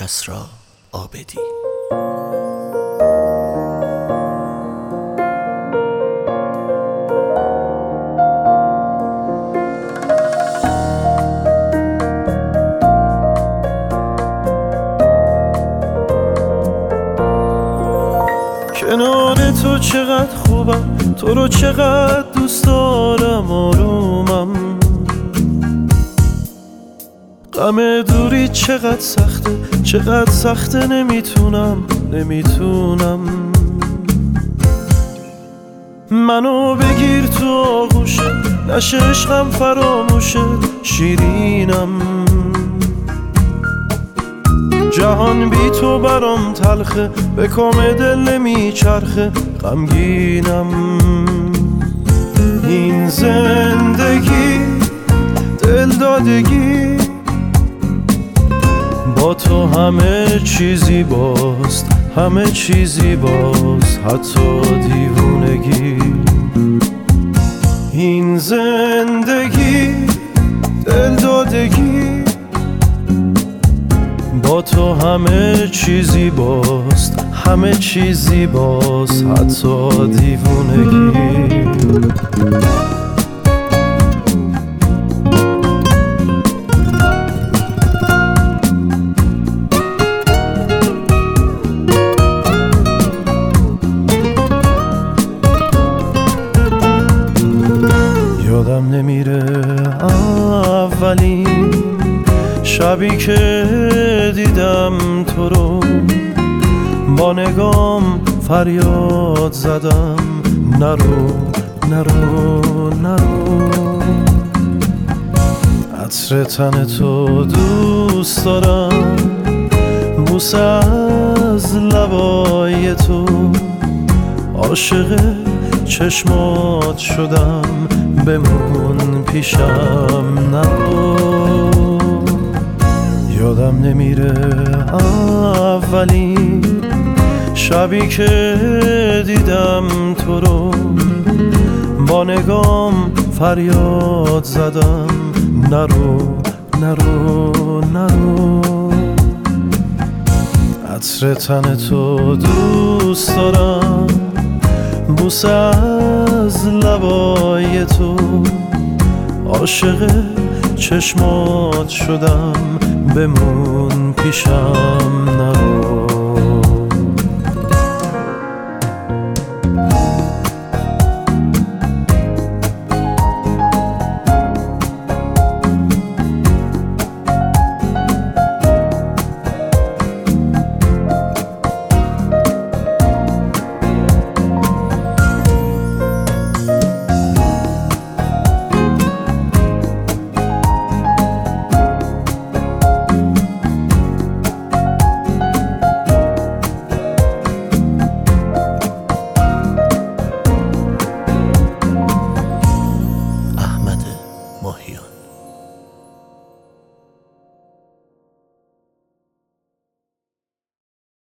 کسری عابدی. کنار تو چقدر خوبم، تو رو چقدر دوست دارم، آرومم. غم دوری چقدر سخته، نمیتونم منو بگیر تو آغوشت، نشه عشقم فراموشت، شیرینم. جهان بی تو برام تلخه، به کام دل نمیچرخه، غمگینم. این زندگی دلدادگی، با تو همه چیزی باز، حتی دیوونگی. این زندگی دلدادگی، با تو همه چیزی باز، حتی دیوونگی. یادم نمیره اولین شبی که دیدم تو رو، با نگام فریاد زدم نرو. عطر تن تو دوست دارم، بوسه از لبای تو، عاشق چشمات شدم، بمون پیشم نرو. یادم نمیره اولین شبی که دیدم تو رو، با نگام فریاد زدم نرو. عطر تن تو دوست دارم، بوسه از لبای تو، عاشق چشمات شدم، بمون پیشم